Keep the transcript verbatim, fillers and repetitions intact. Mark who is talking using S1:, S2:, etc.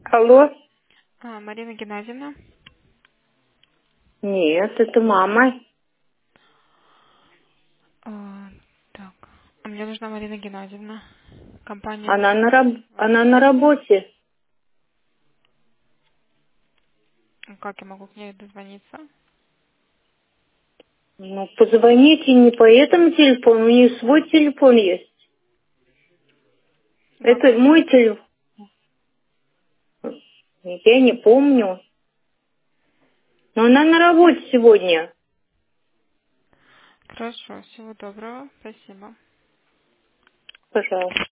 S1: Алло?
S2: А, Марина Геннадьевна?
S1: Нет, это мама.
S2: А, так. А мне нужна Марина Геннадьевна. Компания
S1: Она на, раб... Она на
S2: Восток.
S1: работе.
S2: Как я могу к ней дозвониться?
S1: Ну, позвоните не по этому телефону, у нее свой телефон есть. Это
S2: Какой?
S1: мой телефон. Я не помню. Но она на работе сегодня.
S2: Хорошо, всего доброго. Спасибо.
S1: Пожалуйста.